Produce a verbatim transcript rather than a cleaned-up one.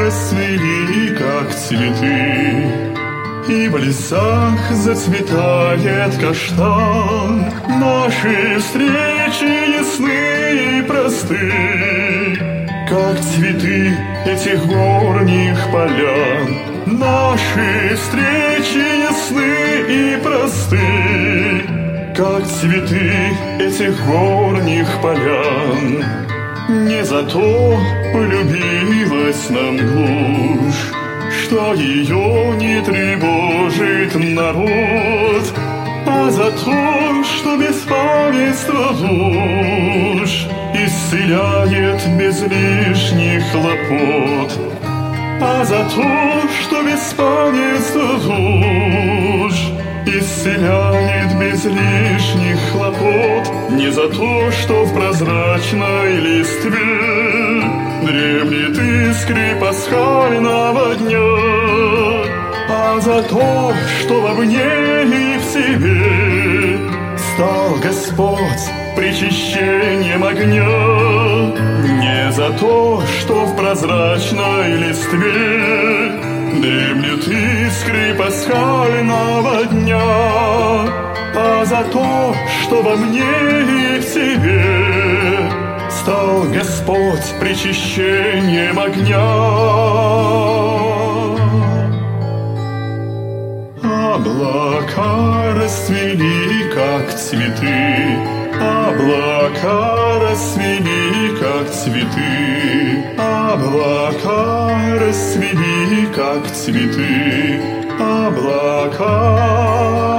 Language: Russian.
расцвели, как цветы, и в лесах зацветает каштан. Наши встречи ясны и просты, как цветы этих горних полян. Наши встречи ясны и просты, как цветы этих горних полян. Не за то полюбилась нам глушь, что ее не тревожит народ, а за то, что беспамятство душ исцеляет без лишних хлопот. А за то, что беспамятство душ исцеляет без лишних хлопот. Не за то, что в прозрачной листве дремлет искры пасхального дня, а за то, что во мне и в себе стал Господь причащением огня. Не за то, что в прозрачной листве дремлют искры пасхального дня, а за то, что во мне и в себе стал Господь причащением огня. Облака расцвели, как цветы, облака расцвели, как цветы, облака расцвели, как цветы, облака.